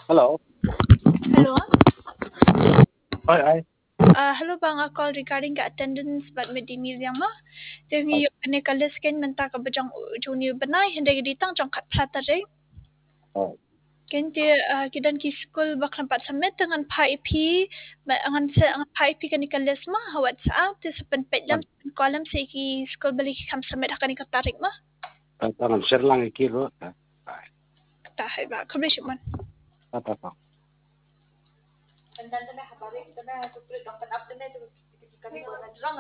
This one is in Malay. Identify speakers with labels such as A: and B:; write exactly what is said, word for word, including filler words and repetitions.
A: Hello.
B: Hello.
A: Hi, hi.
B: Uh, hello bang, a call regarding the attendance but med email yang mah.
A: Hi.
B: Jadi kene kala scan menta ka bajang juni benai hende di tang jong kat plata re.
A: Hi.
B: Ken dia uh, kidan ki school bak nampat submit dengan pai pi angan se angan pai pi kene kala semua WhatsApp tu sepen
A: Hi.
B: pedlam kolam se ki school balik kam submit akan ka tarik mah.
A: Tangan share lang ikiro. Hi.
B: Tak hai ba kabri shipman.
A: Apa apa.
B: Dan dan habarin dan tu prit dong kan up dan tu